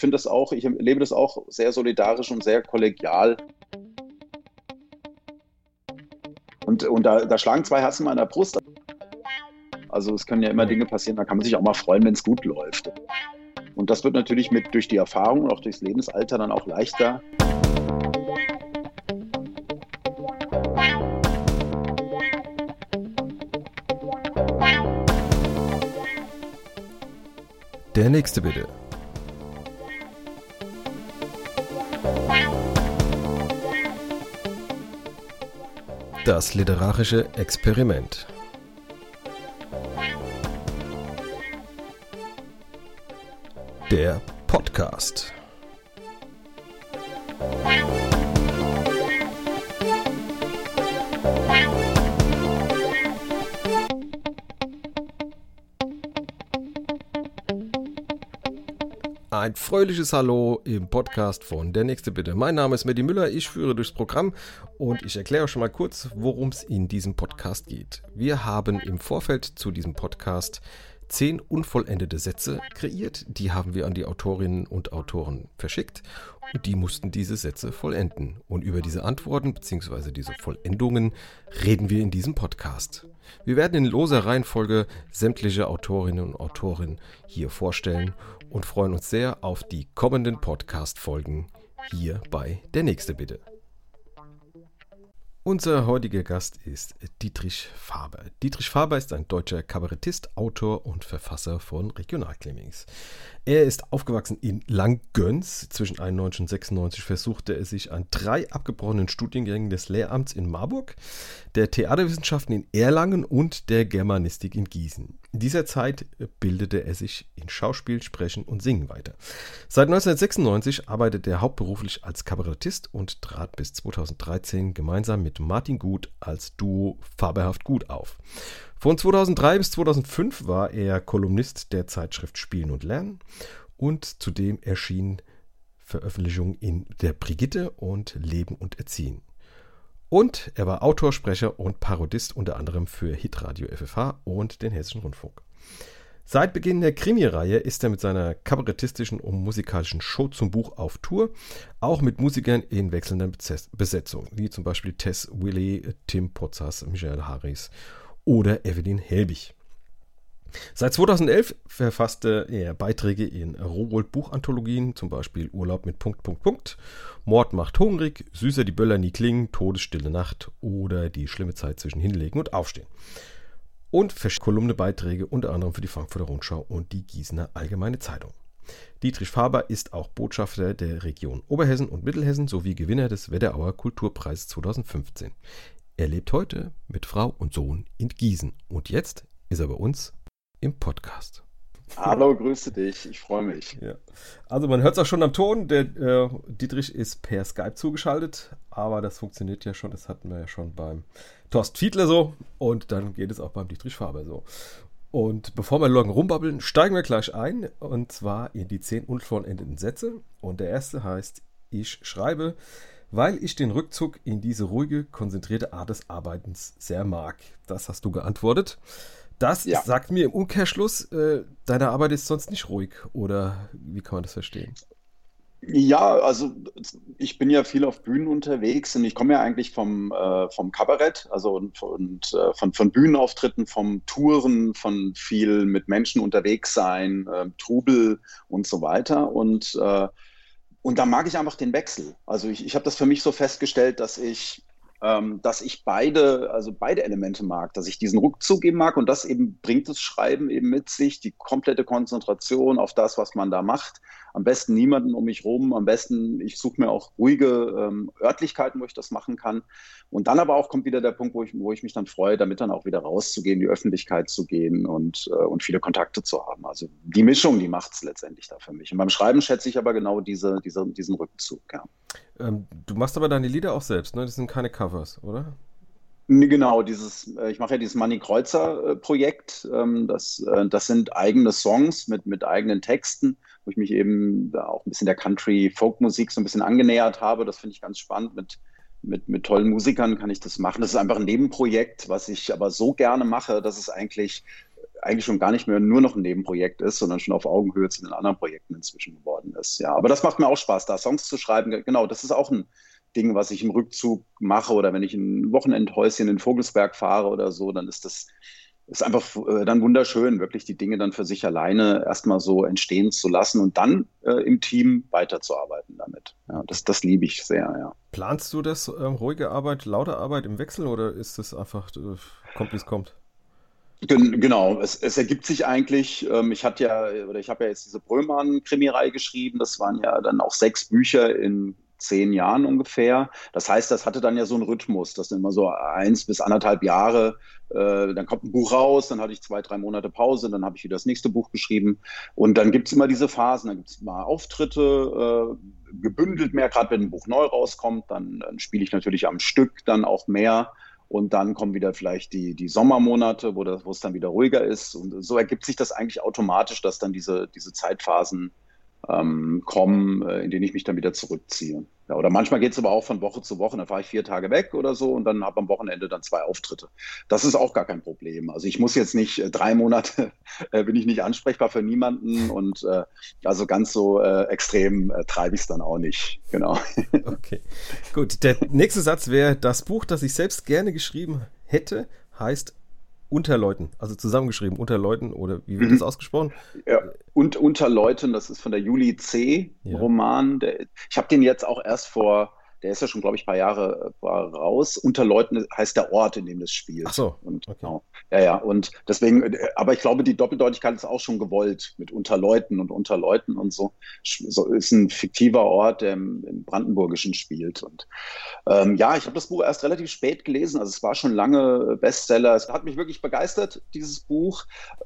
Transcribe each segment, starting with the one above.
finde das auch, ich erlebe das auch sehr solidarisch und sehr kollegial. Und da schlagen zwei Herzen in meiner Brust. Also es können ja immer Dinge passieren, da kann man sich auch mal freuen, wenn es gut läuft. Und das wird natürlich durch die Erfahrung und auch durchs Lebensalter dann auch leichter. Der nächste bitte. Das literarische Experiment. Der Podcast. Ein fröhliches Hallo im Podcast von Der nächste bitte. Mein Name ist Mehdi Müller, ich führe durchs Programm und ich erkläre euch schon mal kurz, worum es in diesem Podcast geht. Wir haben im Vorfeld zu diesem Podcast 10 unvollendete Sätze kreiert, die haben wir an die Autorinnen und Autoren verschickt und die mussten diese Sätze vollenden. Und über diese Antworten bzw. diese Vollendungen reden wir in diesem Podcast. Wir werden in loser Reihenfolge sämtliche Autorinnen und Autoren hier vorstellen und freuen uns sehr auf die kommenden Podcast-Folgen hier bei Der nächste bitte. Unser heutiger Gast ist Dietrich Faber. Dietrich Faber ist ein deutscher Kabarettist, Autor und Verfasser von Regionalklimmings. Er ist aufgewachsen in Langgöns. Zwischen 91 und 96 versuchte er sich an 3 abgebrochenen Studiengängen des Lehramts in Marburg, der Theaterwissenschaften in Erlangen und der Germanistik in Gießen. In dieser Zeit bildete er sich in Schauspiel, Sprechen und Singen weiter. Seit 1996 arbeitet er hauptberuflich als Kabarettist und trat bis 2013 gemeinsam mit Martin Gut als Duo Faberhaft Gut auf. Von 2003 bis 2005 war er Kolumnist der Zeitschrift Spielen und Lernen und zudem erschienen Veröffentlichungen in der Brigitte und Leben und Erziehen. Und er war Autor, Sprecher und Parodist unter anderem für Hitradio FFH und den Hessischen Rundfunk. Seit Beginn der Krimi-Reihe ist er mit seiner kabarettistischen und musikalischen Show zum Buch auf Tour, auch mit Musikern in wechselnder Besetzung, wie zum Beispiel Tess Willy, Tim Potzas, Michael Harris oder Evelyn Helbig. Seit 2011 verfasste er Beiträge in Rowohlt-Buchanthologien, zum Beispiel Urlaub mit ... Mord macht hungrig, Süßer die Böller nie klingen, Todesstille Nacht oder Die schlimme Zeit zwischen Hinlegen und Aufstehen. Und Kolumnebeiträge unter anderem für die Frankfurter Rundschau und die Gießener Allgemeine Zeitung. Dietrich Faber ist auch Botschafter der Region Oberhessen und Mittelhessen sowie Gewinner des Wetterauer Kulturpreises 2015. Er lebt heute mit Frau und Sohn in Gießen und jetzt ist er bei uns im Podcast. Hallo, grüße dich, ich freue mich. Ja. Also man hört es auch schon am Ton, der Dietrich ist per Skype zugeschaltet, aber das funktioniert ja schon, das hatten wir ja schon beim Thorsten Fiedler so und dann geht es auch beim Dietrich Faber so. Und bevor wir lange rumbabbeln, steigen wir gleich ein und zwar in die 10 unvollendeten Sätze und der erste heißt, ich schreibe, weil ich den Rückzug in diese ruhige, konzentrierte Art des Arbeitens sehr mag. Das hast du geantwortet. Das sagt mir im Umkehrschluss, deine Arbeit ist sonst nicht ruhig, oder wie kann man das verstehen? Ja, also ich bin ja viel auf Bühnen unterwegs und ich komme ja eigentlich vom Kabarett, also von Bühnenauftritten, vom Touren, von viel mit Menschen unterwegs sein, Trubel und so weiter. Und da mag ich einfach den Wechsel. Also ich habe das für mich so festgestellt, dass ich beide Elemente mag, dass ich diesen Rückzug eben mag und das eben bringt das Schreiben eben mit sich, die komplette Konzentration auf das, was man da macht. Am besten niemanden um mich rum, am besten, ich suche mir auch ruhige Örtlichkeiten, wo ich das machen kann. Und dann aber auch kommt wieder der Punkt, wo ich mich dann freue, damit dann auch wieder rauszugehen, in die Öffentlichkeit zu gehen und viele Kontakte zu haben. Also die Mischung, die macht es letztendlich da für mich. Und beim Schreiben schätze ich aber genau diesen Rückzug, ja. Du machst aber deine Lieder auch selbst, ne? Das sind keine Covers, oder? Genau, ich mache ja dieses Manni Kreuzer-Projekt. Das sind eigene Songs mit eigenen Texten, wo ich mich eben da auch ein bisschen der Country-Folk-Musik so ein bisschen angenähert habe. Das finde ich ganz spannend. Mit tollen Musikern kann ich das machen. Das ist einfach ein Nebenprojekt, was ich aber so gerne mache, dass es eigentlich eigentlich schon gar nicht mehr nur noch ein Nebenprojekt ist, sondern schon auf Augenhöhe zu den anderen Projekten inzwischen geworden ist. Ja, aber das macht mir auch Spaß, da Songs zu schreiben. Genau, das ist auch ein Ding, was ich im Rückzug mache oder wenn ich ein Wochenendhäuschen in Vogelsberg fahre oder so, dann ist einfach dann wunderschön, wirklich die Dinge dann für sich alleine erstmal so entstehen zu lassen und dann im Team weiterzuarbeiten damit. Ja, das liebe ich sehr, ja. Planst du das, ruhige Arbeit, laute Arbeit im Wechsel oder ist es einfach, kommt wie es kommt? Genau, es ergibt sich eigentlich, ich habe ja jetzt diese Bröllmann-Krimireihe geschrieben, das waren ja dann auch 6 Bücher in 10 Jahren ungefähr. Das heißt, das hatte dann ja so einen Rhythmus, das sind immer so 1 bis 1,5 Jahre, dann kommt ein Buch raus, dann hatte ich 2, 3 Monate Pause, dann habe ich wieder das nächste Buch geschrieben und dann gibt es immer diese Phasen, dann gibt es mal Auftritte, gebündelt mehr, gerade wenn ein Buch neu rauskommt, dann spiele ich natürlich am Stück dann auch mehr. Und dann kommen wieder vielleicht die Sommermonate, wo es dann wieder ruhiger ist. Und so ergibt sich das eigentlich automatisch, dass dann diese Zeitphasen kommen, in denen ich mich dann wieder zurückziehe. Ja, oder manchmal geht es aber auch von Woche zu Woche. Dann fahre ich 4 Tage weg oder so und dann habe am Wochenende dann 2 Auftritte. Das ist auch gar kein Problem. Also ich muss jetzt nicht 3 Monate, bin ich nicht ansprechbar für niemanden und also ganz so extrem treibe ich es dann auch nicht. Genau. Okay, gut. Der nächste Satz wäre, das Buch, das ich selbst gerne geschrieben hätte, heißt Unter Leuten, also zusammengeschrieben, Unter Leuten oder wie wird das ausgesprochen? Ja, und Unter Leuten, das ist von der Julie C. Ja. Roman. Ich habe den jetzt auch erst der ist ja schon, glaube ich, ein paar Jahre raus. Unter Leuten heißt der Ort, in dem das spielt. Ach so, und, okay. Genau. Ja, und deswegen, aber ich glaube, die Doppeldeutigkeit ist auch schon gewollt mit Unter Leuten und so. So ist ein fiktiver Ort, der im Brandenburgischen spielt. Und ja, ich habe das Buch erst relativ spät gelesen. Also es war schon lange Bestseller. Es hat mich wirklich begeistert, dieses Buch,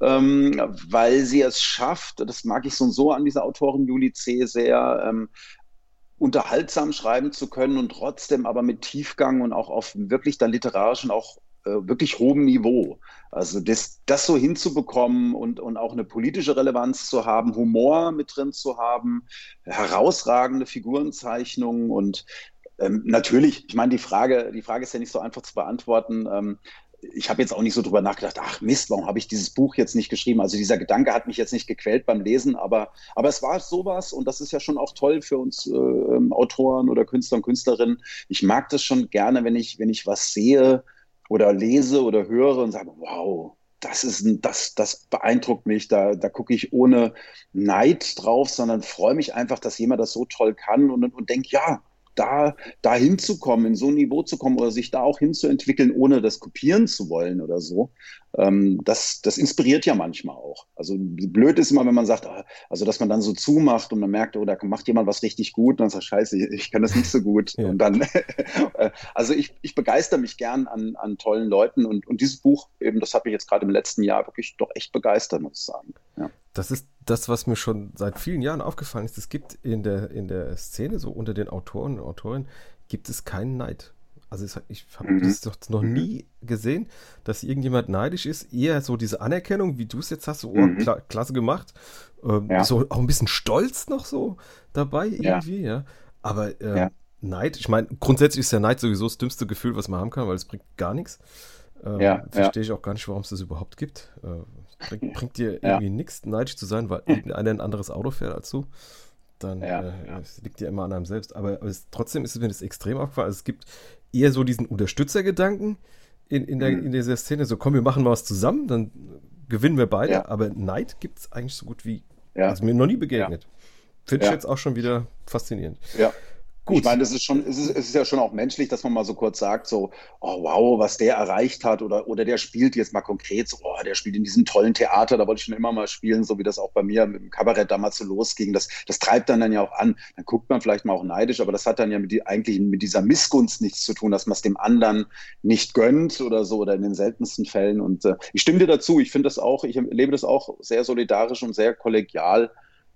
weil sie es schafft, das mag ich so und so an dieser Autorin Julie C. sehr, unterhaltsam schreiben zu können und trotzdem aber mit Tiefgang und auch auf wirklich dann literarischen, auch wirklich hohem Niveau. Also das so hinzubekommen und auch eine politische Relevanz zu haben, Humor mit drin zu haben, herausragende Figurenzeichnungen und natürlich, ich meine, die Frage ist ja nicht so einfach zu beantworten. Ich habe jetzt auch nicht so drüber nachgedacht, ach Mist, warum habe ich dieses Buch jetzt nicht geschrieben? Also dieser Gedanke hat mich jetzt nicht gequält beim Lesen, aber es war sowas und das ist ja schon auch toll für uns Autoren oder Künstler und Künstlerinnen. Ich mag das schon gerne, wenn ich was sehe oder lese oder höre und sage, wow, das beeindruckt mich, da gucke ich ohne Neid drauf, sondern freue mich einfach, dass jemand das so toll kann und denke, ja, da hinzukommen, in so ein Niveau zu kommen oder sich da auch hinzuentwickeln, ohne das kopieren zu wollen oder so, das inspiriert ja manchmal auch. Also blöd ist immer, wenn man sagt, also dass man dann so zumacht und man merkt, oh, da macht jemand was richtig gut und dann sagt, scheiße, ich kann das nicht so gut. Ja. Und dann, also ich begeister mich gern an tollen Leuten und dieses Buch, eben, das hat mich jetzt gerade im letzten Jahr wirklich doch echt begeistert, muss ich sagen. Ja. Das ist das, was mir schon seit vielen Jahren aufgefallen ist. Es gibt in der Szene, so unter den Autoren und Autorinnen, gibt es keinen Neid. Also ich habe das doch noch nie gesehen, dass irgendjemand neidisch ist. Eher so diese Anerkennung, wie du es jetzt hast, so klasse gemacht. So auch ein bisschen Stolz noch so dabei irgendwie, ja. Aber Neid, ich meine, grundsätzlich ist der Neid sowieso das dümmste Gefühl, was man haben kann, weil es bringt gar nichts. Verstehe ich auch gar nicht, warum es das überhaupt gibt. Bringt dir irgendwie nichts, neidisch zu sein, weil irgendeiner ein anderes Auto fährt als du. Dann es liegt ja immer an einem selbst. Aber trotzdem ist mir das extrem aufgefallen. Also es gibt eher so diesen Unterstützergedanken in dieser Szene. So, komm, wir machen mal was zusammen, dann gewinnen wir beide. Ja. Aber Neid gibt es eigentlich so gut wie, also mir noch nie begegnet. Finde ich jetzt auch schon wieder faszinierend. Ja. Gut. Ich meine, es ist ja schon auch menschlich, dass man mal so kurz sagt, so, oh wow, was der erreicht hat oder der spielt jetzt mal konkret, so, oh, der spielt in diesem tollen Theater, da wollte ich schon immer mal spielen, so wie das auch bei mir mit dem Kabarett damals so losging. Das treibt dann ja auch an. Dann guckt man vielleicht mal auch neidisch, aber das hat dann ja eigentlich mit dieser Missgunst nichts zu tun, dass man es dem anderen nicht gönnt oder so oder in den seltensten Fällen. Und ich stimme dir dazu, ich finde das auch, ich erlebe das auch sehr solidarisch und sehr kollegial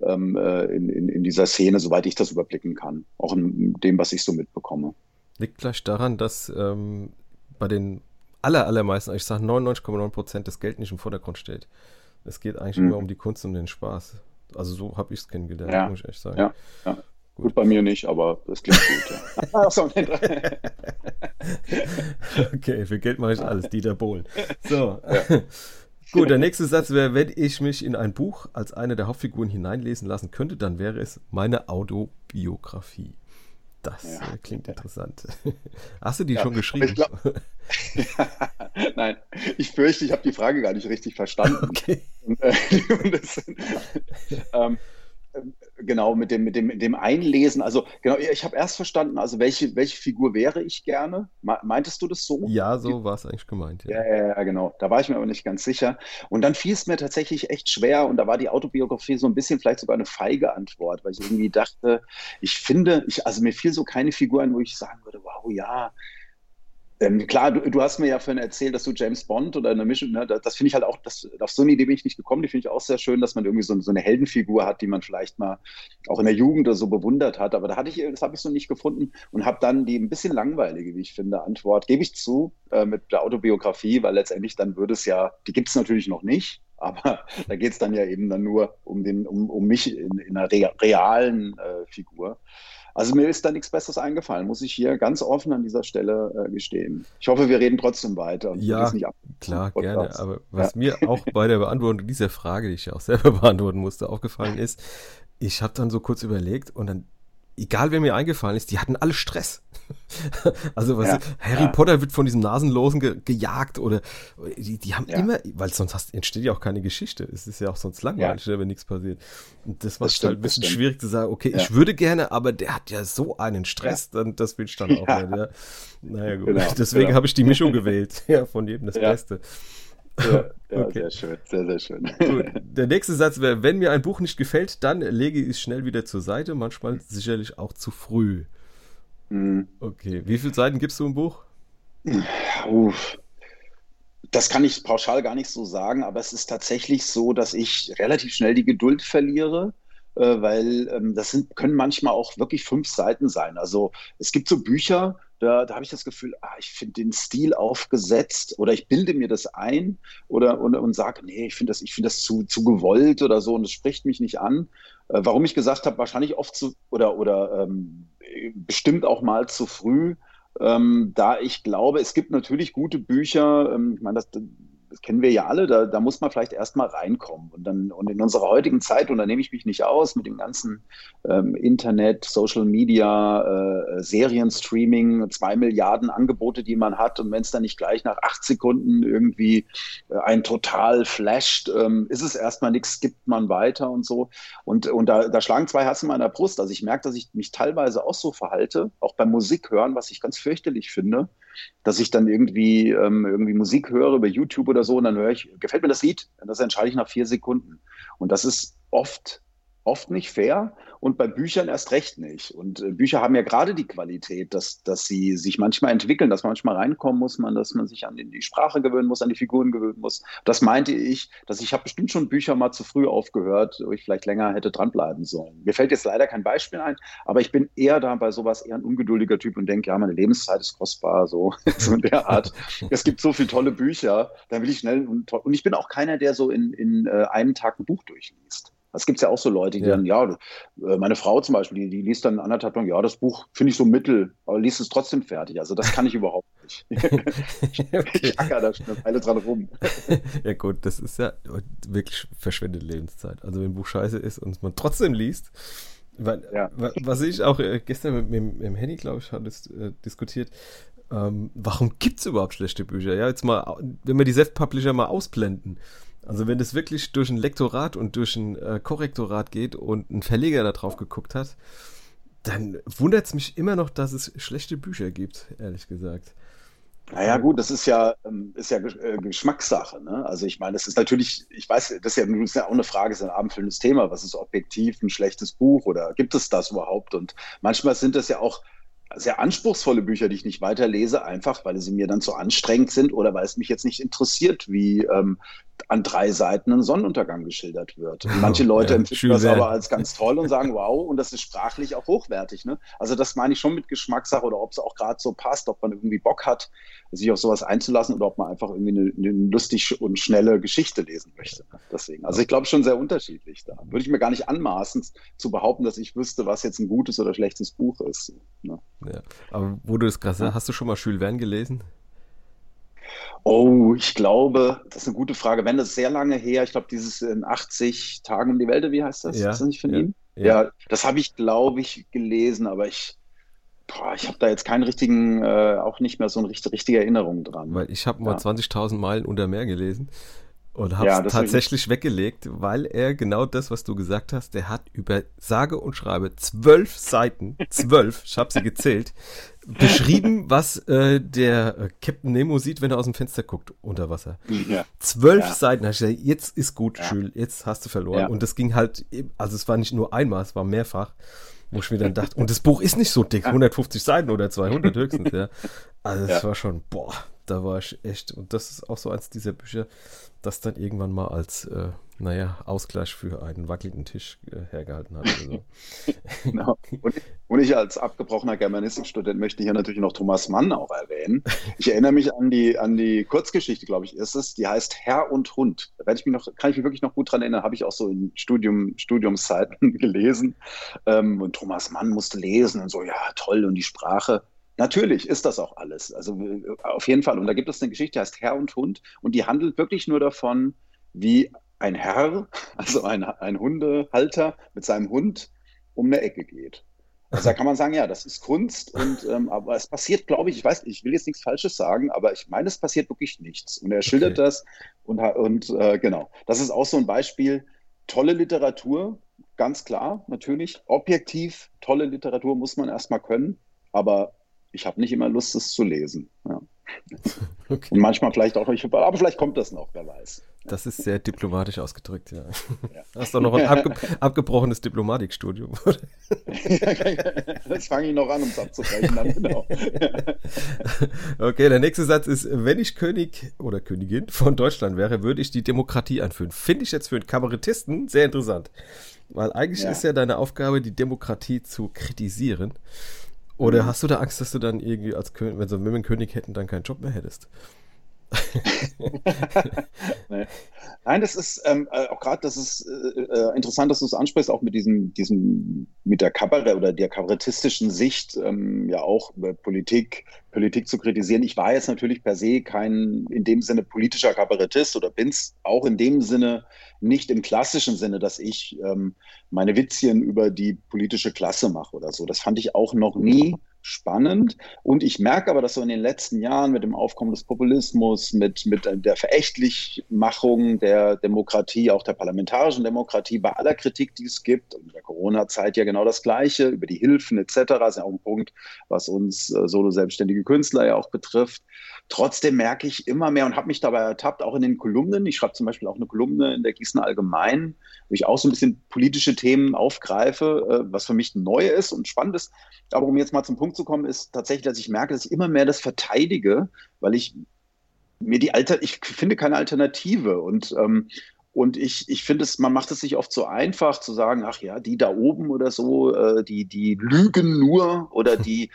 in dieser Szene, soweit ich das überblicken kann. Auch in dem, was ich so mitbekomme. Liegt vielleicht daran, dass bei den allermeisten, ich sage 99,9% das Geld nicht im Vordergrund steht. Es geht eigentlich immer um die Kunst und den Spaß. Also so habe ich es kennengelernt, muss ich echt sagen. Ja. Gut, bei mir nicht, aber das klingt gut. Okay, für Geld mache ich alles, Dieter Bohlen. So. Gut, der nächste Satz wäre, wenn ich mich in ein Buch als eine der Hauptfiguren hineinlesen lassen könnte, dann wäre es meine Autobiografie. Das klingt interessant. Hast du die schon geschrieben? Nein, ich fürchte, ich habe die Frage gar nicht richtig verstanden. Okay. Und das, genau, mit dem Einlesen. Also, genau, ich habe erst verstanden, also welche Figur wäre ich gerne? Meintest du das so? Ja, so war es eigentlich gemeint, ja. Ja, genau. Da war ich mir aber nicht ganz sicher. Und dann fiel es mir tatsächlich echt schwer. Und da war die Autobiografie so ein bisschen vielleicht sogar eine feige Antwort, weil ich irgendwie dachte, also mir fiel so keine Figur ein, wo ich sagen würde, wow, ja. Klar, du hast mir ja vorhin erzählt, dass du James Bond oder eine Mischung, ne, das finde ich halt auch, auf so eine Idee bin ich nicht gekommen, die finde ich auch sehr schön, dass man irgendwie so eine Heldenfigur hat, die man vielleicht mal auch in der Jugend oder so bewundert hat, aber das habe ich so nicht gefunden und habe dann die ein bisschen langweilige, wie ich finde, Antwort, gebe ich zu, mit der Autobiografie, weil letztendlich dann würde es ja, die gibt es natürlich noch nicht, aber da geht es dann ja eben dann nur um mich in einer realen Figur. Also mir ist da nichts Besseres eingefallen, muss ich hier ganz offen an dieser Stelle gestehen. Ich hoffe, wir reden trotzdem weiter und Ja, nicht ab. klar, gerne. Aber was mir auch bei der Beantwortung dieser Frage, die ich ja auch selber beantworten musste, aufgefallen ist, ich habe dann so kurz überlegt und dann, egal wer mir eingefallen ist, die hatten alle Stress. Also Harry Potter wird von diesem Nasenlosen gejagt oder die haben immer, weil sonst entsteht ja auch keine Geschichte. Es ist ja auch sonst langweilig, wenn nichts passiert. Und das macht es halt ein bisschen schwierig zu sagen, okay, ich würde gerne, aber der hat ja so einen Stress, dann das will ich dann auch nicht. Ja. Naja, gut. Genau, deswegen habe ich die Mischung gewählt. Ja, von jedem das Beste. Ja, okay. Sehr schön, sehr, sehr schön. Gut. Der nächste Satz wäre, wenn mir ein Buch nicht gefällt, dann lege ich es schnell wieder zur Seite, manchmal sicherlich auch zu früh. Okay, wie viele Seiten gibst du im Buch? Uff. Das kann ich pauschal gar nicht so sagen, aber es ist tatsächlich so, dass ich relativ schnell die Geduld verliere, weil können manchmal auch wirklich 5 Seiten sein. Also es gibt so Bücher, da habe ich das Gefühl, ich finde den Stil aufgesetzt oder ich bilde mir das ein und sage, nee, ich finde das zu gewollt oder so und es spricht mich nicht an. Warum ich gesagt habe, wahrscheinlich oft oder bestimmt auch mal zu früh, da ich glaube, es gibt natürlich gute Bücher, ich meine, das kennen wir ja alle, da muss man vielleicht erstmal reinkommen. Und in unserer heutigen Zeit, und da nehme ich mich nicht aus, mit dem ganzen Internet, Social Media, Serienstreaming, 2 Milliarden Angebote, die man hat, und wenn es dann nicht gleich nach 8 Sekunden irgendwie einen total flasht, ist es erstmal nichts, gibt man weiter und so. Und da schlagen 2 Herzen in meiner Brust. Also ich merke, dass ich mich teilweise auch so verhalte, auch beim Musik hören, was ich ganz fürchterlich finde, dass ich dann irgendwie Musik höre über YouTube oder so und dann gefällt mir das Lied, das entscheide ich nach 4 Sekunden. Und das ist oft nicht fair und bei Büchern erst recht nicht. Und Bücher haben ja gerade die Qualität, dass sie sich manchmal entwickeln, dass man manchmal reinkommen muss, dass man sich an die Sprache gewöhnen muss, an die Figuren gewöhnen muss. Das meinte ich, dass ich habe bestimmt schon Bücher mal zu früh aufgehört, wo ich vielleicht länger hätte dranbleiben sollen. Mir fällt jetzt leider kein Beispiel ein, aber ich bin eher da bei sowas eher ein ungeduldiger Typ und denke, ja, meine Lebenszeit ist kostbar, so in der Art. Es gibt so viele tolle Bücher, da will ich schnell und ich bin auch keiner, der so in einem Tag ein Buch durchliest. Das gibt es ja auch so Leute, die dann, meine Frau zum Beispiel, die liest dann 1,5 Tage, das Buch finde ich so mittel, aber liest es trotzdem fertig. Also das kann ich überhaupt nicht. Ich acker da schon eine Weile dran rum. Ja gut, das ist ja wirklich verschwendete Lebenszeit. Also wenn ein Buch scheiße ist und man trotzdem liest, was ich auch gestern mit dem Henny, glaube ich, hatte diskutiert, warum gibt es überhaupt schlechte Bücher? Ja, jetzt mal, wenn wir die Self-Publisher mal ausblenden. Also wenn das wirklich durch ein Lektorat und durch ein Korrektorat geht und ein Verleger da drauf geguckt hat, dann wundert es mich immer noch, dass es schlechte Bücher gibt, ehrlich gesagt. Naja, gut, das ist ja Geschmackssache, ne? Also ich meine, das ist natürlich, ich weiß, das ist ja auch eine Frage, das ist ein abendfüllendes Thema. Was ist objektiv ein schlechtes Buch oder gibt es das überhaupt? Und manchmal sind das ja auch sehr anspruchsvolle Bücher, die ich nicht weiterlese, einfach weil sie mir dann zu anstrengend sind oder weil es mich jetzt nicht interessiert, wie an 3 Seiten ein Sonnenuntergang geschildert wird. Und manche Leute empfinden das aber als ganz toll und sagen, wow, und das ist sprachlich auch hochwertig. Ne? Also das meine ich schon mit Geschmackssache oder ob es auch gerade so passt, ob man irgendwie Bock hat, sich auf sowas einzulassen oder ob man einfach irgendwie eine lustig und schnelle Geschichte lesen möchte. Ne? Deswegen. Also ich glaube schon sehr unterschiedlich da. Würde ich mir gar nicht anmaßen zu behaupten, dass ich wüsste, was jetzt ein gutes oder schlechtes Buch ist. Ne? Ja. Aber wo du das gerade sagst, hast du schon mal Jules Verne gelesen? Oh, ich glaube, das ist eine gute Frage. Wenn das sehr lange her, ich glaube, dieses in 80 Tagen um die Welt, wie heißt das? Ist Ja, das nicht von ja, ihm? ja. Ja, das habe ich, glaube ich, gelesen, aber ich habe da jetzt keinen richtigen, auch nicht mehr so eine richtige Erinnerung dran. Weil ich habe mal Ja, 20.000 Meilen unter Meer gelesen und habe ja, es das habe ich. tatsächlich weggelegt, weil er genau das, was du gesagt hast, der hat über sage und schreibe 12 Seiten, 12, ich habe sie gezählt, beschrieben, was der Captain Nemo sieht, wenn er aus dem Fenster guckt unter Wasser. Ja, 12 ja, Seiten, da hab ich gesagt, jetzt ist gut, ja, Jules, jetzt hast du verloren. ja. Und das ging halt, also es war nicht nur einmal, es war mehrfach, wo ich mir dann dachte, und das Buch ist nicht so dick, 150 Seiten oder 200 höchstens, ja. Also es Ja. war schon, boah, da war ich echt, und das ist auch so eins dieser Bücher, das dann irgendwann mal als, naja, Ausgleich für einen wackelnden Tisch hergehalten hat. Also. Genau. Und ich als abgebrochener Germanistikstudent möchte hier natürlich noch Thomas Mann auch erwähnen. Ich erinnere mich an die Kurzgeschichte, glaube ich, ist es, die heißt Herr und Hund. Da kann ich mich wirklich noch gut dran erinnern, habe ich auch so in Studiumszeiten gelesen. Und Thomas Mann musste lesen und so, ja, toll, und die Sprache. Natürlich ist das auch alles. Also auf jeden Fall. Und da gibt es eine Geschichte, die heißt Herr und Hund, und die handelt wirklich nur davon, wie ein Herr, also ein Hundehalter mit seinem Hund um eine Ecke geht. Also da kann man sagen, ja, das ist Kunst, aber es passiert, glaube ich, ich weiß, ich will jetzt nichts Falsches sagen, aber ich meine, es passiert wirklich nichts. Und er schildert Okay. das genau. Das ist auch so ein Beispiel. Tolle Literatur, ganz klar, natürlich. Objektiv, tolle Literatur muss man erstmal können, aber ich habe nicht immer Lust, es zu lesen. Ja. Und Okay. manchmal vielleicht auch, aber vielleicht kommt das noch, wer weiß. Ja. Das ist sehr diplomatisch ausgedrückt, ja. Ja. Hast doch noch ein abgebrochenes Diplomatikstudium. Das fange ich noch an, um es abzubrechen, dann genau. Okay, der nächste Satz ist, wenn ich König oder Königin von Deutschland wäre, würde ich die Demokratie einführen. Finde ich jetzt für einen Kabarettisten sehr interessant. Weil eigentlich ist Ja. ja deine Aufgabe, die Demokratie zu kritisieren. Oder Mhm. hast du da Angst, dass du dann irgendwie als König, wenn wir einen König hätten, dann keinen Job mehr hättest? Nee. Nein, das ist auch gerade, das ist interessant, dass du es ansprichst, auch mit mit der Kabarett oder der kabarettistischen Sicht, ja auch über Politik zu kritisieren. Ich war jetzt natürlich per se kein in dem Sinne politischer Kabarettist oder bin's auch in dem Sinne nicht im klassischen Sinne, dass ich meine Witzchen über die politische Klasse mache oder so. Das fand ich auch noch nie spannend. Und ich merke aber, dass so in den letzten Jahren mit dem Aufkommen des Populismus, mit der Verächtlichmachung der Demokratie, auch der parlamentarischen Demokratie, bei aller Kritik, die es gibt, und in der Corona-Zeit ja genau das Gleiche, über die Hilfen etc., ist ja auch ein Punkt, was uns solo-selbstständige Künstler ja auch betrifft. Trotzdem merke ich immer mehr und habe mich dabei ertappt, auch in den Kolumnen. Ich schreibe zum Beispiel auch eine Kolumne in der Gießener Allgemeinen, wo ich auch so ein bisschen politische Themen aufgreife, was für mich neu ist und spannend ist. Aber um jetzt mal zum Punkt zu kommen, ist tatsächlich, dass ich merke, dass ich immer mehr das verteidige, weil ich finde keine Alternative und ich finde man macht es sich oft so einfach zu sagen, ach ja, die da oben oder so, die lügen nur oder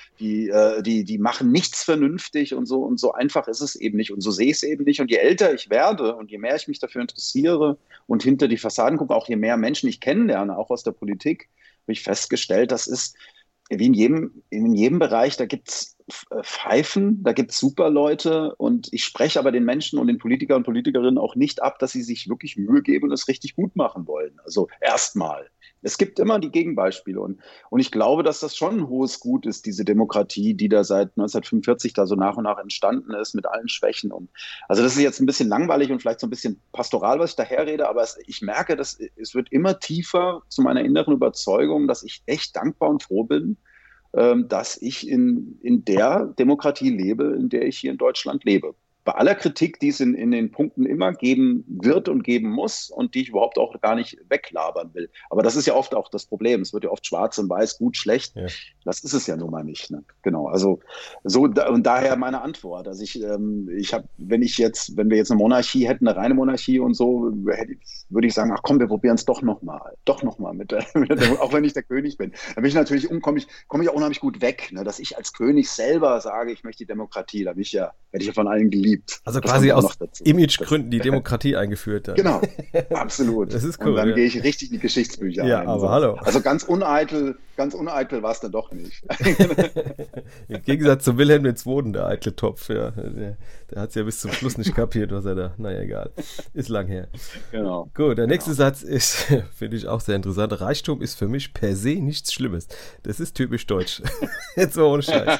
die machen nichts vernünftig und so einfach ist es eben nicht und so sehe ich es eben nicht. Und je älter ich werde und je mehr ich mich dafür interessiere und hinter die Fassaden gucke, auch je mehr Menschen ich kennenlerne, auch aus der Politik, habe ich festgestellt, das ist wie in jedem Bereich, da gibt's Pfeifen, da gibt's super Leute und ich spreche aber den Menschen und den Politiker und Politikerinnen auch nicht ab, dass sie sich wirklich Mühe geben und es richtig gut machen wollen. Also erstmal. Es gibt immer die Gegenbeispiele und ich glaube, dass das schon ein hohes Gut ist, diese Demokratie, die da seit 1945 da so nach und nach entstanden ist mit allen Schwächen. Und also das ist jetzt ein bisschen langweilig und vielleicht so ein bisschen pastoral, was ich daherrede, aber ich merke, dass es wird immer tiefer zu meiner inneren Überzeugung, dass ich echt dankbar und froh bin, dass ich in der Demokratie lebe, in der ich hier in Deutschland lebe. Bei aller Kritik, die es in den Punkten immer geben wird und geben muss und die ich überhaupt auch gar nicht weglabern will. Aber das ist ja oft auch das Problem. Es wird ja oft schwarz und weiß, gut, schlecht. Ja. Das ist es ja nun mal nicht. Ne? Genau. Also und daher meine Antwort. Also ich habe, wenn wir jetzt eine Monarchie hätten, eine reine Monarchie und so, würde ich sagen, ach komm, wir probieren es doch noch mal auch wenn ich der König bin. Dann bin ich natürlich komme ich auch unheimlich gut weg, ne? Dass ich als König selber sage, ich möchte die Demokratie, werde ich ja von allen geliebt. gibt. Also Das quasi kommt auch aus noch dazu. Imagegründen die Demokratie eingeführt dann. Genau, absolut. Das ist cool. Und dann ja. gehe ich richtig in die Geschichtsbücher Ja, ein. aber So. hallo. Also ganz uneitel war es dann doch nicht. Im Gegensatz zu Wilhelm II., der eitle Topf, ja. Der hat es ja bis zum Schluss nicht kapiert, was er da. Naja, egal. Ist lang her. Genau. Gut, der nächste Satz ist, finde ich auch sehr interessant. Reichtum ist für mich per se nichts Schlimmes. Das ist typisch deutsch. Jetzt mal ohne Scheiß.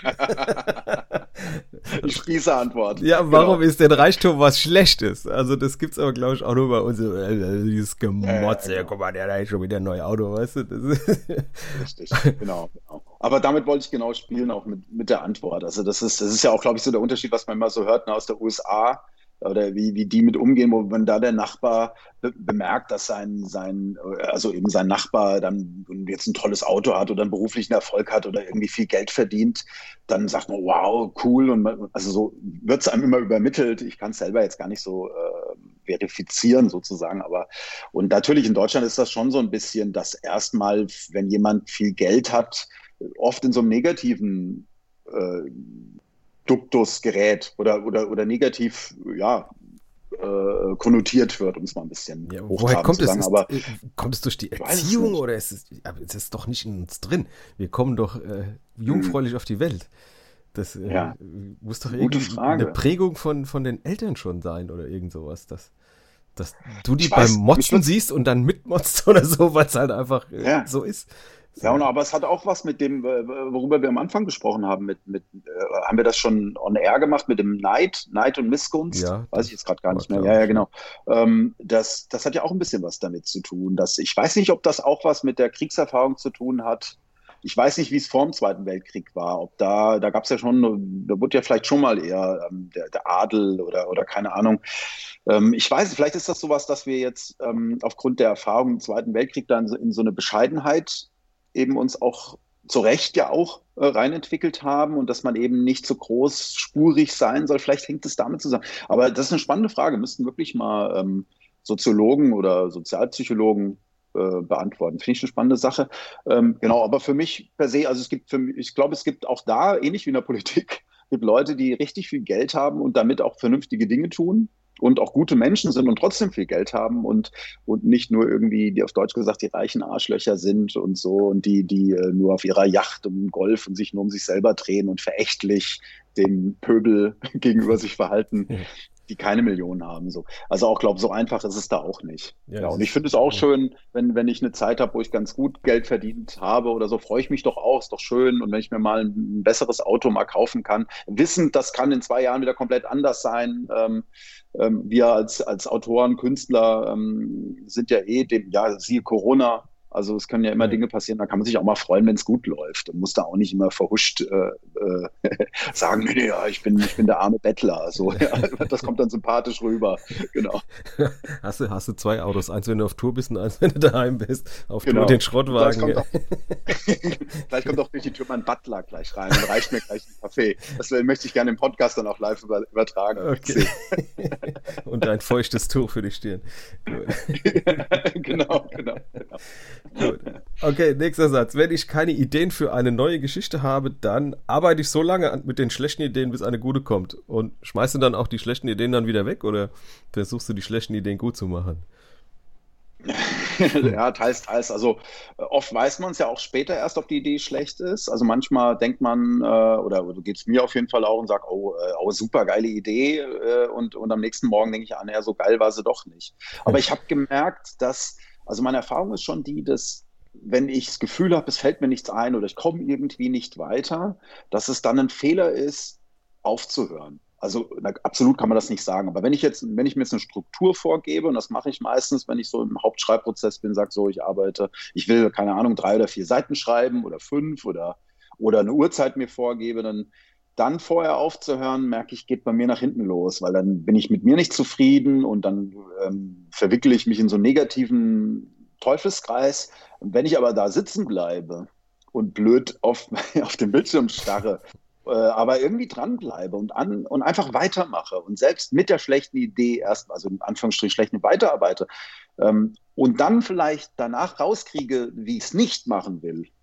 Die Spießerantwort. Ja, warum ist denn Reichtum was Schlechtes? Also das gibt's aber, glaube ich, auch nur bei uns. Dieses Gemotze, genau. Guck mal, der hat schon wieder ein neues Auto, weißt du? Das ist Richtig, genau. Aber damit wollte ich genau spielen, auch mit der Antwort. Also das ist ja auch, glaube ich, so der Unterschied, was man immer so hört, ne, aus der USA oder wie die mit umgehen, wo wenn da der Nachbar bemerkt, dass also eben sein Nachbar dann jetzt ein tolles Auto hat oder einen beruflichen Erfolg hat oder irgendwie viel Geld verdient, dann sagt man, wow, cool. Und also so wird es einem immer übermittelt. Ich kann es selber jetzt gar nicht so verifizieren sozusagen, aber und natürlich in Deutschland ist das schon so ein bisschen, dass erstmal, wenn jemand viel Geld hat, oft in so einem negativen Duktus gerät oder negativ, ja, konnotiert wird, um es mal ein bisschen ja, woher hochtrabend kommt zu es? sagen. Aber Kommt es durch die ich weiß es Erziehung nicht. oder ist es doch nicht in uns drin? Wir kommen doch jungfräulich auf die Welt. Das Ja, muss doch gute irgendwie eine Frage. Prägung von den Eltern schon sein oder irgend sowas, dass du die Ich beim weiß, Motzen siehst und dann mitmotzt oder so, weil es halt einfach ja. so ist. Ja, So. aber es hat auch was mit dem, worüber wir am Anfang gesprochen haben, haben wir das schon on air gemacht mit dem Neid und Missgunst? Ja, Weiß ich das jetzt gerade gar war, nicht mehr. glaube Ja, ja, ich, ja. genau. Das hat ja auch ein bisschen was damit zu tun. Ich weiß nicht, ob das auch was mit der Kriegserfahrung zu tun hat. Ich weiß nicht, wie es vor dem Zweiten Weltkrieg war. Ob da gab es ja schon, da wurde ja vielleicht schon mal eher der Adel oder keine Ahnung. Ich weiß, vielleicht ist das sowas, dass wir jetzt aufgrund der Erfahrung im Zweiten Weltkrieg dann in so eine Bescheidenheit eben uns auch zu Recht ja auch reinentwickelt haben und dass man eben nicht so großspurig sein soll. Vielleicht hängt es damit zusammen. Aber das ist eine spannende Frage. Müssten wirklich mal Soziologen oder Sozialpsychologen beantworten. Finde ich eine spannende Sache. Genau, aber für mich per se, also ich glaube, es gibt auch da, ähnlich wie in der Politik, gibt Leute, die richtig viel Geld haben und damit auch vernünftige Dinge tun und auch gute Menschen sind und trotzdem viel Geld haben und nicht nur irgendwie, die auf Deutsch gesagt, die reichen Arschlöcher sind und so und die nur auf ihrer Yacht und im Golf und sich nur um sich selber drehen und verächtlich dem Pöbel gegenüber sich verhalten, Ja, die keine Millionen haben. So. Also auch, glaube so einfach ist es da auch nicht. ja, Ja, das und ich ist, finde es auch ja. schön, wenn ich eine Zeit habe, wo ich ganz gut Geld verdient habe oder so, freue ich mich doch auch, ist doch schön. Und wenn ich mir mal ein besseres Auto mal kaufen kann, wissend, das kann in 2 Jahren wieder komplett anders sein. Wir als Autoren, Künstler sind ja siehe Corona. Also es können ja immer Ja. Dinge passieren, da kann man sich auch mal freuen, wenn es gut läuft. Und muss da auch nicht immer verhuscht sagen, nee, ja, ich bin der arme Bettler. So, ja, das kommt dann sympathisch rüber. Genau, Hast du 2 Autos, eins, wenn du auf Tour bist und eins, wenn du daheim bist. Auf Tour den genau. Und Schrottwagen. Ja. gleich kommt auch durch die Tür mein Butler gleich rein und reicht mir gleich einen Kaffee. Das möchte ich gerne im Podcast dann auch live übertragen. Okay. Und ein feuchtes Tuch für die Stirn. Gut. Genau. Gut. Okay, nächster Satz. Wenn ich keine Ideen für eine neue Geschichte habe, dann arbeite ich so lange mit den schlechten Ideen, bis eine gute kommt. Und schmeißt du dann auch die schlechten Ideen dann wieder weg oder versuchst du die schlechten Ideen gut zu machen? Ja, teils. Also oft weiß man es ja auch später erst, ob die Idee schlecht ist. Also manchmal denkt man, oder geht es mir auf jeden Fall auch und sagt, oh super geile Idee. Und am nächsten Morgen denke ich, naja, so geil war sie doch nicht. Aber ich habe gemerkt, also meine Erfahrung ist schon die, dass wenn ich das Gefühl habe, es fällt mir nichts ein oder ich komme irgendwie nicht weiter, dass es dann ein Fehler ist, aufzuhören. Also absolut kann man das nicht sagen. Aber wenn ich mir jetzt eine Struktur vorgebe, und das mache ich meistens, wenn ich so im Hauptschreibprozess bin, sage so, ich will, keine Ahnung, 3 oder 4 Seiten schreiben oder 5 oder eine Uhrzeit mir vorgebe, dann vorher aufzuhören, merke ich, geht bei mir nach hinten los, weil dann bin ich mit mir nicht zufrieden und dann verwickle ich mich in so einen negativen Teufelskreis. Und wenn ich aber da sitzen bleibe und blöd auf den Bildschirm starre, aber irgendwie dranbleibe und einfach weitermache und selbst mit der schlechten Idee also in Anführungsstrichen schlechten weiterarbeite und dann vielleicht danach rauskriege, wie ich es nicht machen will,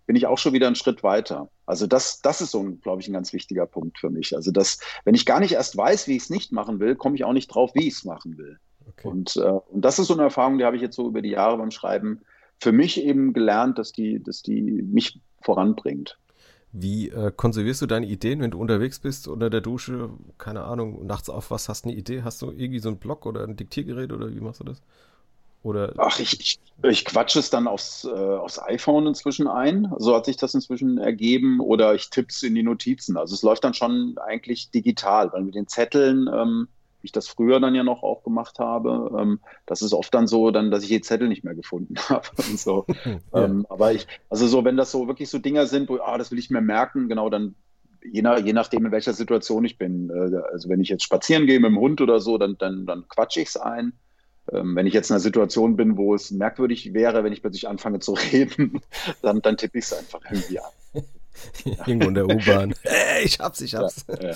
bin ich auch schon wieder einen Schritt weiter. Also das ist so, glaube ich, ein ganz wichtiger Punkt für mich. Also wenn ich gar nicht erst weiß, wie ich es nicht machen will, komme ich auch nicht drauf, wie ich es machen will. Okay. Und das ist so eine Erfahrung, die habe ich jetzt so über die Jahre beim Schreiben für mich eben gelernt, dass die mich voranbringt. Wie konservierst du deine Ideen, wenn du unterwegs bist, unter der Dusche, keine Ahnung, nachts aufwachst, hast eine Idee? Hast du irgendwie so einen Block oder ein Diktiergerät oder wie machst du das? Oder, Ach, ich quatsche es dann aufs iPhone inzwischen ein. So hat sich das inzwischen ergeben. Oder ich tippe es in die Notizen. Also es läuft dann schon eigentlich digital, weil mit den Zetteln, wie ich das früher dann ja noch auch gemacht habe, das ist oft dann so, dann, dass ich die Zettel nicht mehr gefunden habe. Und so. ja, Aber also so, wenn das so wirklich so Dinger sind, wo, das will ich mir merken, genau, dann je nachdem, in welcher Situation ich bin. Also wenn ich jetzt spazieren gehe mit dem Hund oder so, dann quatsche ich es ein. Wenn ich jetzt in einer Situation bin, wo es merkwürdig wäre, wenn ich plötzlich anfange zu reden, dann tippe ich es einfach irgendwie an. irgendwo in der U-Bahn. Ich hab's. Ja, ja.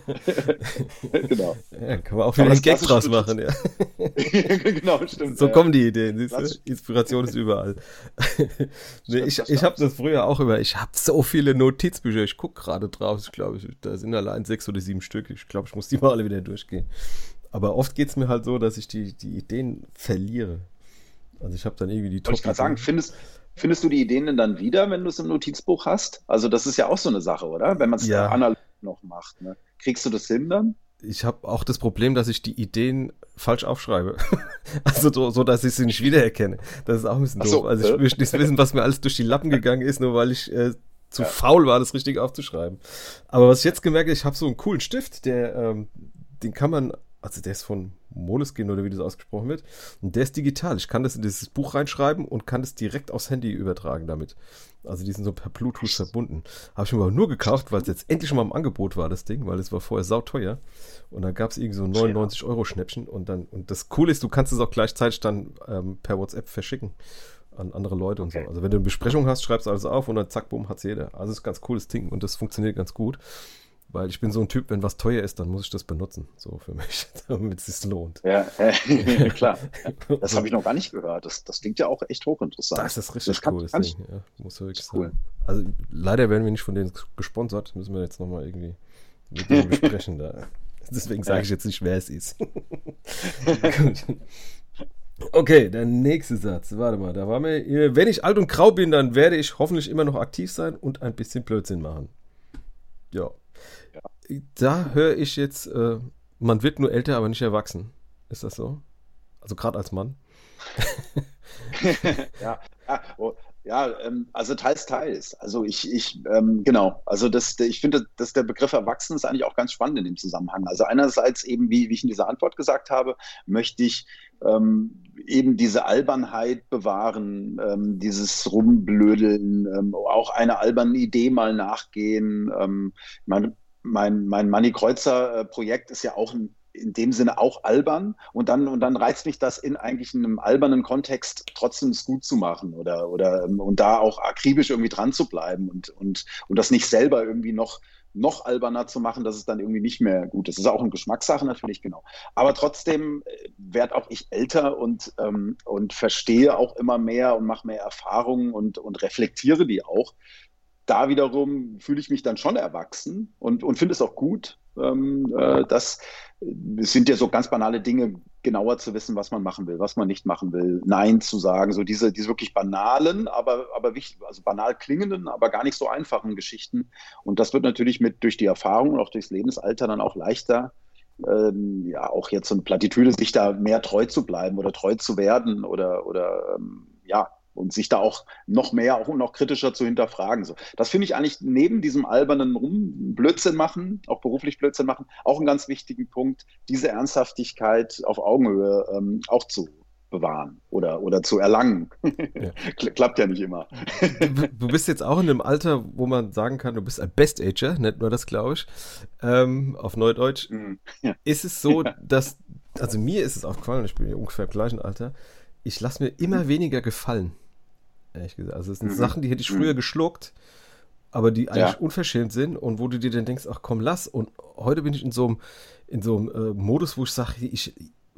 Genau. Ja, kann man auch Aber wieder einen das Gag Klassische draus machen, ja. genau, stimmt. So Ja, kommen die Ideen, siehst du? das Inspiration ist überall. Nee, stimmt, das ich habe stimmt. das früher auch ich habe so viele Notizbücher, ich gucke gerade drauf, ich glaube, da sind allein 6 oder 7 Stück. Ich glaube, ich muss die mal alle wieder durchgehen. Aber oft geht es mir halt so, dass ich die Ideen verliere. Also ich habe dann irgendwie die Wollte ich gerade sagen, Top-Ideen. findest du die Ideen denn dann wieder, wenn du es im Notizbuch hast? Also das ist ja auch so eine Sache, oder? Wenn man es Ja, analog noch macht, ne? Kriegst du das hin dann? ich habe auch das Problem, dass ich die Ideen falsch aufschreibe. Also so, dass ich sie nicht wiedererkenne. Das ist auch ein bisschen Ach doof. so, Also ich möchte nicht wissen, was mir alles durch die Lappen gegangen ist, nur weil ich zu ja, faul war, das richtig aufzuschreiben. Aber was ich jetzt gemerkt habe, ich habe so einen coolen Stift, den kann man, also der ist von Moleskine oder wie das ausgesprochen wird, und der ist digital. Ich kann das in dieses Buch reinschreiben und kann das direkt aufs Handy übertragen damit. Also die sind so per Bluetooth verbunden. Habe ich mir aber nur gekauft, weil es jetzt endlich mal im Angebot war, das Ding, weil es war vorher sauteuer. Und dann gab es irgendwie so ein ja. 99 € Schnäppchen und das Coole ist, du kannst es auch gleichzeitig dann per WhatsApp verschicken an andere Leute und so. Okay. Also wenn du eine Besprechung hast, schreibst du alles auf und dann zack, bumm, hat's jeder. Also es ist ein ganz cooles Ding und das funktioniert ganz gut. Weil ich bin so ein Typ, wenn was teuer ist, dann muss ich das benutzen. So für mich, damit es sich lohnt. Ja, klar. Das habe ich noch gar nicht gehört. Das klingt ja auch echt Das hochinteressant. ist Das richtig cool, das kann Ding. ich. Ja, muss Das wirklich ist cool. sagen. Also leider werden wir nicht von denen gesponsert. Müssen wir jetzt nochmal irgendwie mit denen besprechen. Da. Deswegen sage Ja. ich jetzt nicht, wer es ist. Gut. Okay, der nächste Satz. Warte mal, da war mir. Wenn ich alt und grau bin, dann werde ich hoffentlich immer noch aktiv sein und ein bisschen Blödsinn machen. Ja. Ja. Da höre ich jetzt, man wird nur älter, aber nicht erwachsen. Ist das so? Also gerade als Mann. Ja, ja, ja, also teils, teils. Also genau. Also ich finde, dass der Begriff Erwachsen ist eigentlich auch ganz spannend in dem Zusammenhang. Also einerseits eben, wie ich in dieser Antwort gesagt habe, möchte ich eben diese Albernheit bewahren, dieses Rumblödeln, auch einer albernen Idee mal nachgehen. Mein Manni Kreuzer Projekt ist ja auch in dem Sinne auch albern und dann reizt mich das in eigentlich einem albernen Kontext trotzdem es gut zu machen oder und da auch akribisch irgendwie dran zu bleiben und das nicht selber irgendwie noch alberner zu machen, dass es dann irgendwie nicht mehr gut ist. Das ist auch eine Geschmackssache natürlich, genau. Aber trotzdem werde auch ich älter und verstehe auch immer mehr und mache mehr Erfahrungen und reflektiere die auch. Da wiederum fühle ich mich dann schon erwachsen und finde es auch gut, dass es sind ja so ganz banale Dinge, genauer zu wissen, was man machen will, was man nicht machen will, Nein zu sagen, so diese wirklich banalen, aber wichtig, also banal klingenden, aber gar nicht so einfachen Geschichten. Und das wird natürlich durch die Erfahrung und auch durchs Lebensalter dann auch leichter, ja, auch jetzt so eine Plattitüde, sich da mehr treu zu bleiben oder treu zu werden oder ja, und sich da auch noch mehr, auch noch kritischer zu hinterfragen. So. Das finde ich eigentlich neben diesem albernen Blödsinn machen, auch beruflich Blödsinn machen, auch einen ganz wichtigen Punkt, diese Ernsthaftigkeit auf Augenhöhe auch zu bewahren oder zu erlangen. Ja. Klappt ja nicht immer. Du bist jetzt auch in einem Alter, wo man sagen kann, du bist ein Best-Ager, nennt man das, glaube ich, auf Neudeutsch. Ja, Ist es so, dass, also mir ist es aufgefallen, ich bin ja ungefähr im gleichen Alter, ich lasse mir immer weniger gefallen, ehrlich gesagt. Also es sind mhm. Sachen, die hätte ich früher Mhm. geschluckt, aber die eigentlich Ja, unverschämt sind und wo du dir dann denkst, ach komm, lass. Und heute bin ich in so einem Modus, wo ich sage,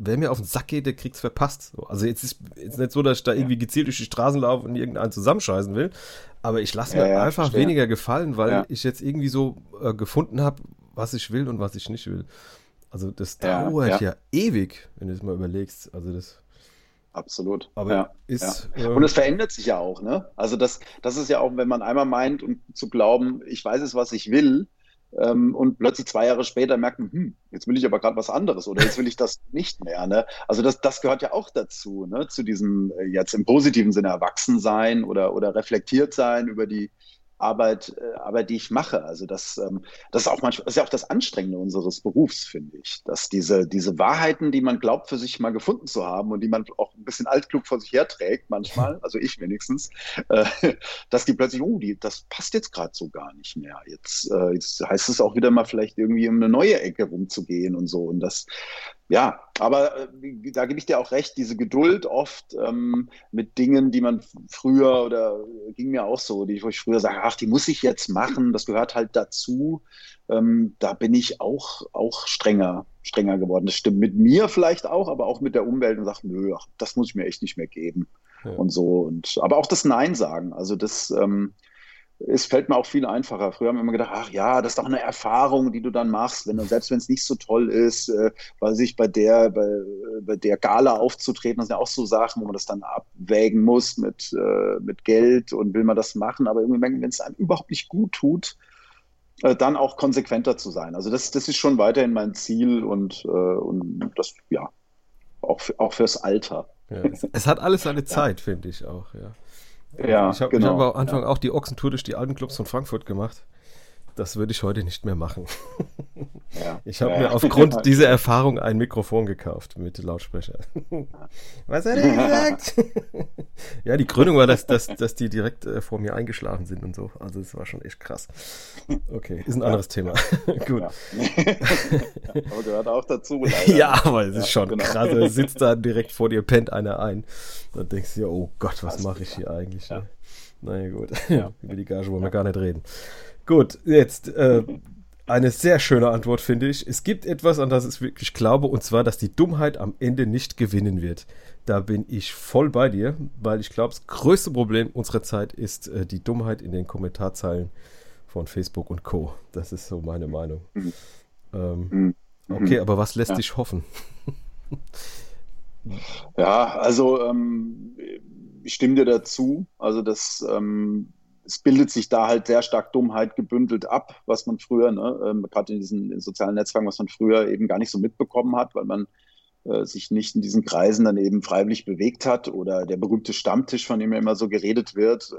wer mir auf den Sack geht, der kriegt's verpasst. So, also jetzt ist nicht so, dass ich da irgendwie gezielt durch die Straßen laufe und irgendeinen zusammenscheißen will, aber ich lasse mir einfach weniger gefallen, weil ich jetzt irgendwie so gefunden habe, was ich will und was ich nicht will. Also das dauert ja ewig, wenn du es mal überlegst. Also das absolut. Aber und es verändert sich ja auch, ne? Also das ist ja auch, wenn man einmal meint, um zu glauben, ich weiß es, was ich will, und plötzlich 2 Jahre später merkt man, jetzt will ich aber gerade was anderes oder jetzt will ich das nicht mehr, ne? Also das gehört ja auch dazu, ne? Zu diesem jetzt im positiven Sinne erwachsen sein oder reflektiert sein über die Arbeit, die ich mache. Also das ist auch manchmal, das ist ja auch das Anstrengende unseres Berufs, finde ich, dass diese Wahrheiten, die man glaubt, für sich mal gefunden zu haben und die man auch ein bisschen altklug vor sich herträgt manchmal, also ich wenigstens, dass die plötzlich, das passt jetzt gerade so gar nicht mehr. Jetzt heißt es auch wieder mal vielleicht irgendwie um eine neue Ecke rumzugehen und so. Und das, ja, aber da gebe ich dir auch recht, diese Geduld oft mit Dingen, die man früher, oder ging mir auch so, wo ich früher sage, ach, die muss ich jetzt machen, das gehört halt dazu. Da bin ich auch strenger geworden. Das stimmt mit mir vielleicht auch, aber auch mit der Umwelt und sage, nö, ach, das muss ich mir echt nicht mehr geben. Ja. Und so. Aber auch das Nein sagen, also das es fällt mir auch viel einfacher. Früher haben wir immer gedacht, ach ja, das ist doch eine Erfahrung, die du dann machst, selbst wenn es nicht so toll ist, weil sich bei der Gala aufzutreten, das sind ja auch so Sachen, wo man das dann abwägen muss mit Geld und will man das machen, aber irgendwie, wenn es einem überhaupt nicht gut tut, dann auch konsequenter zu sein. Also das ist schon weiterhin mein Ziel und das, ja, auch fürs Alter. Ja, es hat alles seine Zeit, finde ich auch, ja. Ja, ich habe am Anfang auch die Ochsentour durch die alten Clubs von Frankfurt gemacht. Das würde ich heute nicht mehr machen. Ich habe mir aufgrund dieser Erfahrung ein Mikrofon gekauft mit Lautsprecher. Was hat er gesagt? Ja, die Krönung war, dass die direkt vor mir eingeschlafen sind und so. Also es war schon echt krass. Okay, ist ein anderes Thema. Gut. Aber gehört auch dazu. Leider. Ja, aber es ist schon krass. Er sitzt da direkt vor dir, pennt einer ein. Dann denkst du dir, oh Gott, was mache ich hier eigentlich? Ja. Naja, gut. Über die Gage wollen wir gar nicht reden. Gut, jetzt eine sehr schöne Antwort, finde ich. Es gibt etwas, an das ich wirklich glaube, und zwar, dass die Dummheit am Ende nicht gewinnen wird. Da bin ich voll bei dir, weil ich glaube, das größte Problem unserer Zeit ist die Dummheit in den Kommentarzeilen von Facebook und Co. Das ist so meine Meinung. Okay, aber was lässt dich hoffen? Ja, also ich stimme dir dazu. Also es bildet sich da halt sehr stark Dummheit gebündelt ab, was man früher, gerade in diesen sozialen Netzwerken, was man früher eben gar nicht so mitbekommen hat, weil man sich nicht in diesen Kreisen dann eben freiwillig bewegt hat, oder der berühmte Stammtisch, von dem ja immer so geredet wird.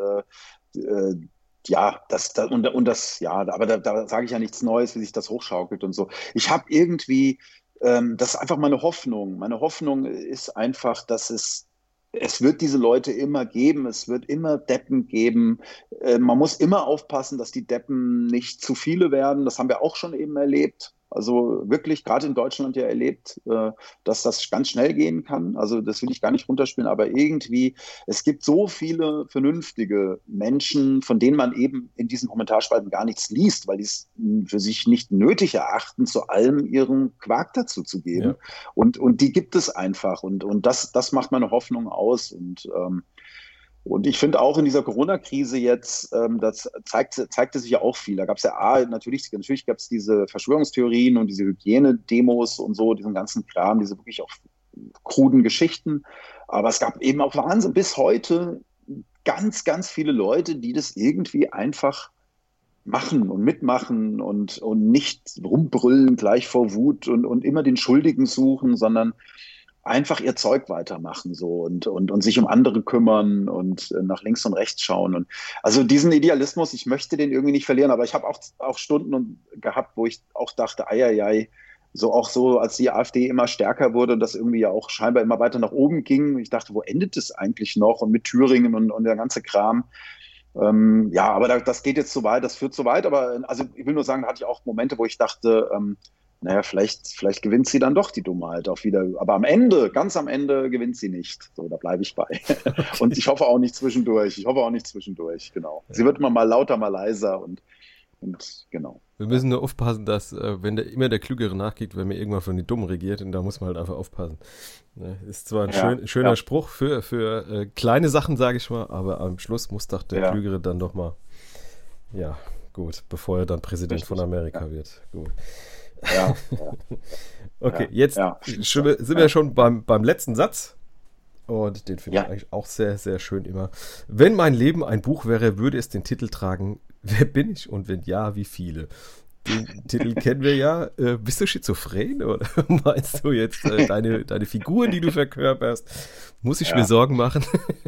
Aber da sage ich ja nichts Neues, wie sich das hochschaukelt und so. Ich habe irgendwie, das ist einfach meine Hoffnung. Meine Hoffnung ist einfach, dass es wird diese Leute immer geben, es wird immer Deppen geben. Man muss immer aufpassen, dass die Deppen nicht zu viele werden. Das haben wir auch schon eben erlebt. Also wirklich gerade in Deutschland ja erlebt, dass das ganz schnell gehen kann. Also das will ich gar nicht runterspielen, aber irgendwie, es gibt so viele vernünftige Menschen, von denen man eben in diesen Kommentarspalten gar nichts liest, weil die es für sich nicht nötig erachten, zu allem ihren Quark dazu zu geben. Ja. Und die gibt es einfach. Und das macht meine Hoffnung aus. Und ich finde auch in dieser Corona-Krise jetzt, das zeigte sich ja auch viel. Da gab es ja natürlich gab es diese Verschwörungstheorien und diese Hygienedemos und so, diesen ganzen Kram, diese wirklich auch kruden Geschichten. Aber es gab eben auch Wahnsinn bis heute ganz, ganz viele Leute, die das irgendwie einfach machen und mitmachen und nicht rumbrüllen gleich vor Wut und immer den Schuldigen suchen, sondern einfach ihr Zeug weitermachen so und sich um andere kümmern und nach links und rechts schauen. Und also diesen Idealismus, ich möchte den irgendwie nicht verlieren, aber ich habe auch Stunden gehabt, wo ich auch dachte, auch so, als die AfD immer stärker wurde und das irgendwie ja auch scheinbar immer weiter nach oben ging. Ich dachte, wo endet es eigentlich noch? Und mit Thüringen und der ganze Kram. Aber das geht jetzt zu weit, das führt zu weit. Aber also ich will nur sagen, da hatte ich auch Momente, wo ich dachte, vielleicht gewinnt sie dann doch die Dummheit auch wieder. Aber ganz am Ende gewinnt sie nicht. So, da bleibe ich bei. Okay. Und ich hoffe auch nicht zwischendurch. Genau. Ja. Sie wird immer mal lauter, mal leiser und genau. Wir müssen nur aufpassen, dass, wenn immer der Klügere nachgibt, wenn man irgendwann von den Dummen regiert, und da muss man halt einfach aufpassen. Ne? Ist zwar ein schöner Spruch für kleine Sachen, sage ich mal, aber am Schluss muss doch der Klügere dann doch mal, ja, gut, bevor er dann Präsident von Amerika wird. Gut. Ja. Okay, jetzt sind wir schon beim letzten Satz. Und den finde ich eigentlich auch sehr, sehr schön immer. Wenn mein Leben ein Buch wäre, würde es den Titel tragen, wer bin ich und wenn ja, wie viele? Den Titel kennen wir ja. Bist du schizophren oder meinst du jetzt deine Figuren, die du verkörperst? Muss ich mir Sorgen machen?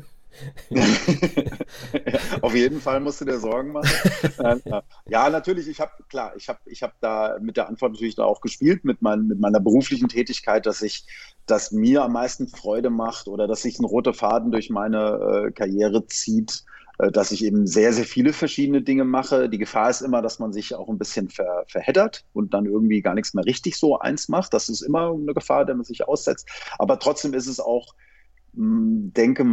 Auf jeden Fall musst du dir Sorgen machen. Ja, natürlich, ich habe da mit der Antwort natürlich da auch gespielt, mit meiner beruflichen Tätigkeit, dass mir am meisten Freude macht oder dass sich ein roter Faden durch meine Karriere zieht, dass ich eben sehr, sehr viele verschiedene Dinge mache. Die Gefahr ist immer, dass man sich auch ein bisschen verheddert und dann irgendwie gar nichts mehr richtig so eins macht. Das ist immer eine Gefahr, der man sich aussetzt. Aber trotzdem ist es auch, denke,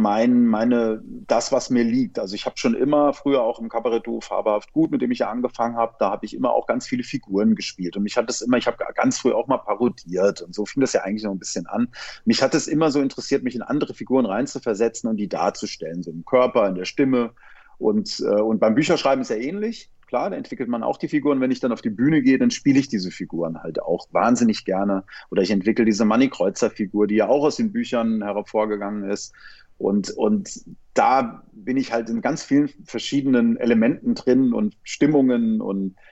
das, was mir liegt. Also ich habe schon immer früher auch im Kabarettduo Fabelhaft gut, mit dem ich ja angefangen habe, da habe ich immer auch ganz viele Figuren gespielt. Und ich habe ganz früh auch mal parodiert und so fing das ja eigentlich noch ein bisschen an. Mich hat es immer so interessiert, mich in andere Figuren reinzuversetzen und die darzustellen, so im Körper, in der Stimme. Und beim Bücherschreiben ist ja ähnlich. Klar, da entwickelt man auch die Figuren. Wenn ich dann auf die Bühne gehe, dann spiele ich diese Figuren halt auch wahnsinnig gerne. Oder ich entwickle diese Manni-Kreuzer-Figur, die ja auch aus den Büchern hervorgegangen ist. Und da bin ich halt in ganz vielen verschiedenen Elementen drin und Stimmungen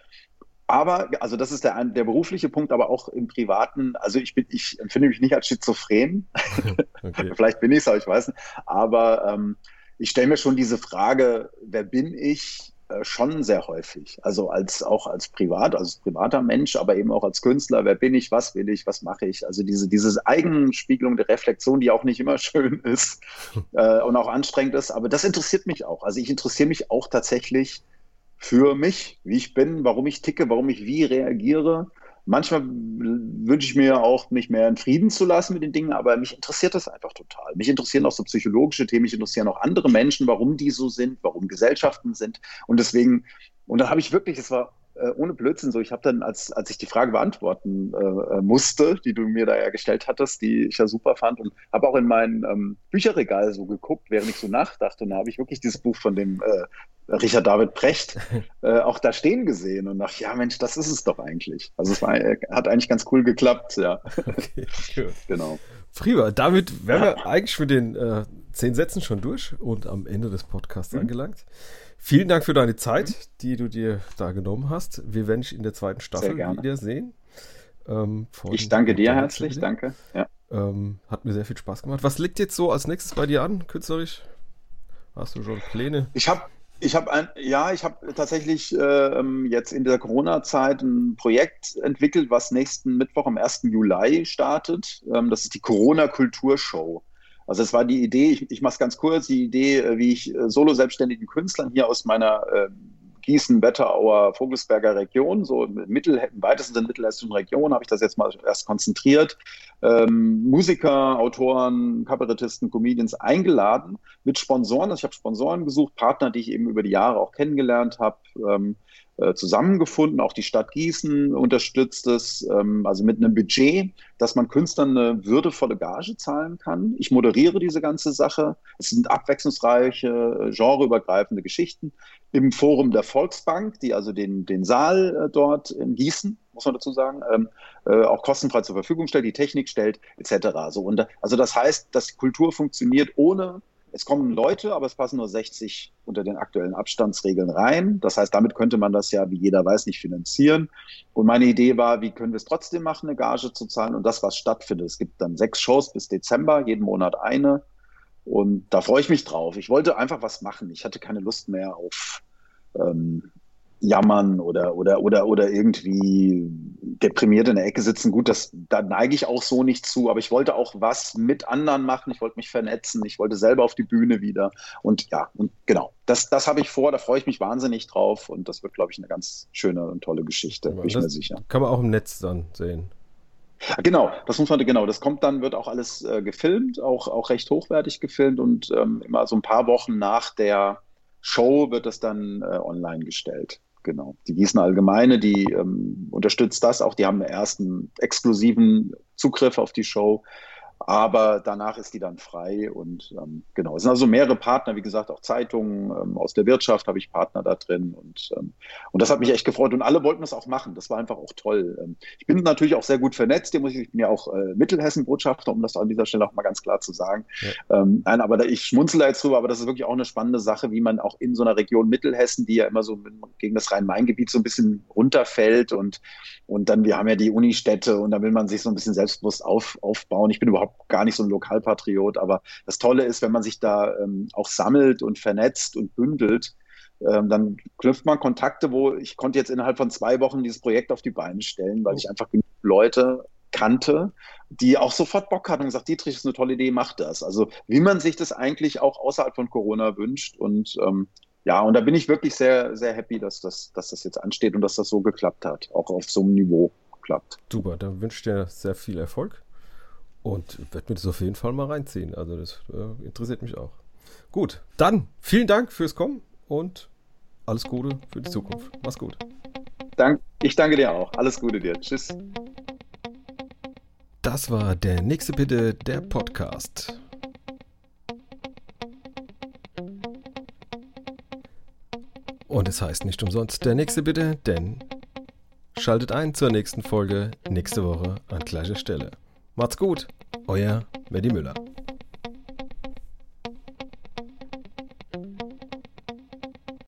aber, also das ist der berufliche Punkt, aber auch im Privaten, also ich empfinde mich nicht als schizophren. Okay. Vielleicht bin ich es, aber ich weiß nicht. Aber ich stelle mir schon diese Frage, wer bin ich? Schon sehr häufig. Also als privater Mensch, aber eben auch als Künstler. Wer bin ich? Was will ich? Was mache ich? Also diese Eigenspiegelung der Reflexion, die auch nicht immer schön ist und auch anstrengend ist. Aber das interessiert mich auch. Also ich interessiere mich auch tatsächlich für mich, wie ich bin, warum ich ticke, warum ich wie reagiere. Manchmal wünsche ich mir auch, mich mehr in Frieden zu lassen mit den Dingen, aber mich interessiert das einfach total. Mich interessieren auch so psychologische Themen, mich interessieren auch andere Menschen, warum die so sind, warum Gesellschaften sind. Und deswegen, und dann habe ich wirklich, es war ohne Blödsinn so, ich habe dann, als ich die Frage beantworten musste, die du mir da ja gestellt hattest, die ich ja super fand, und habe auch in mein Bücherregal so geguckt, während ich so nachdachte, und da habe ich wirklich dieses Buch von dem Richard David Precht auch da stehen gesehen und dachte, ja Mensch, das ist es doch eigentlich. Also hat eigentlich ganz cool geklappt, ja. Okay, cool. Genau. Prima, damit wären wir eigentlich mit den 10 Sätzen schon durch und am Ende des Podcasts angelangt. Vielen Dank für deine Zeit, die du dir da genommen hast. Wir werden dich in der zweiten Staffel wieder sehen. Ich danke dir herzlich, danke. Ja. Hat mir sehr viel Spaß gemacht. Was liegt jetzt so als nächstes bei dir an, künstlerisch? Hast du schon Pläne? Ich habe tatsächlich jetzt in der Corona-Zeit ein Projekt entwickelt, was nächsten Mittwoch am 1. Juli startet. Das ist die Corona-Kulturshow. Also es war die Idee, ich mache es ganz kurz, die Idee, wie ich solo-selbstständigen Künstlern hier aus meiner Gießen, Wetterauer, Vogelsberger Region, so im weitesten Sinne mittelhessischen Region, habe ich das jetzt mal erst konzentriert. Musiker, Autoren, Kabarettisten, Comedians eingeladen mit Sponsoren. Also ich habe Sponsoren gesucht, Partner, die ich eben über die Jahre auch kennengelernt habe, zusammengefunden. Auch die Stadt Gießen unterstützt es, also mit einem Budget, dass man Künstlern eine würdevolle Gage zahlen kann. Ich moderiere diese ganze Sache. Es sind abwechslungsreiche, genreübergreifende Geschichten im Forum der Volksbank, die also den Saal dort in Gießen, muss man dazu sagen, auch kostenfrei zur Verfügung stellt, die Technik stellt, etc. So, also das heißt, dass Kultur funktioniert ohne, es kommen Leute, aber es passen nur 60 unter den aktuellen Abstandsregeln rein. Das heißt, damit könnte man das ja, wie jeder weiß, nicht finanzieren. Und meine Idee war, wie können wir es trotzdem machen, eine Gage zu zahlen und das, was stattfindet. Es gibt dann 6 Shows bis Dezember, jeden Monat eine. Und da freue ich mich drauf. Ich wollte einfach was machen. Ich hatte keine Lust mehr auf Jammern oder irgendwie deprimiert in der Ecke sitzen. Gut, da neige ich auch so nicht zu, aber ich wollte auch was mit anderen machen. Ich wollte mich vernetzen. Ich wollte selber auf die Bühne wieder. Und ja, und genau, das habe ich vor. Da freue ich mich wahnsinnig drauf. Und das wird, glaube ich, eine ganz schöne und tolle Geschichte, bin ich mir sicher. Kann man auch im Netz dann sehen. Genau, das kommt dann, wird auch alles gefilmt, auch recht hochwertig gefilmt und immer so ein paar Wochen nach der Show wird das dann online gestellt. Genau. Die Gießener Allgemeine, die unterstützt das auch. Die haben einen ersten exklusiven Zugriff auf die Show. Aber danach ist die dann frei und genau. Es sind also mehrere Partner, wie gesagt, auch Zeitungen, aus der Wirtschaft habe ich Partner da drin und das hat mich echt gefreut und alle wollten das auch machen. Das war einfach auch toll. Ich bin natürlich auch sehr gut vernetzt. Ich bin ja auch Mittelhessen-Botschafter, um das an dieser Stelle auch mal ganz klar zu sagen. Ja. Nein, aber ich schmunzle jetzt drüber, aber das ist wirklich auch eine spannende Sache, wie man auch in so einer Region Mittelhessen, die ja immer so gegen das Rhein-Main-Gebiet so ein bisschen runterfällt und dann, wir haben ja die Unistädte und da will man sich so ein bisschen selbstbewusst aufbauen. Ich bin überhaupt gar nicht so ein Lokalpatriot, aber das Tolle ist, wenn man sich da auch sammelt und vernetzt und bündelt, dann knüpft man Kontakte, wo ich konnte jetzt innerhalb von 2 Wochen dieses Projekt auf die Beine stellen, weil ich einfach genug Leute kannte, die auch sofort Bock hatten und gesagt, Dietrich, ist eine tolle Idee, mach das. Also wie man sich das eigentlich auch außerhalb von Corona wünscht und ja, und da bin ich wirklich sehr, sehr happy, dass das jetzt ansteht und dass das so geklappt hat, auch auf so einem Niveau klappt. Super, dann wünsche ich dir sehr viel Erfolg. Und werde mir das auf jeden Fall mal reinziehen. Also das interessiert mich auch. Gut, dann vielen Dank fürs Kommen und alles Gute für die Zukunft. Mach's gut. Ich danke dir auch. Alles Gute dir. Tschüss. Das war der nächste Bitte, der Podcast. Und es heißt nicht umsonst der nächste Bitte, denn schaltet ein zur nächsten Folge nächste Woche an gleicher Stelle. Macht's gut, euer Mehdi Müller.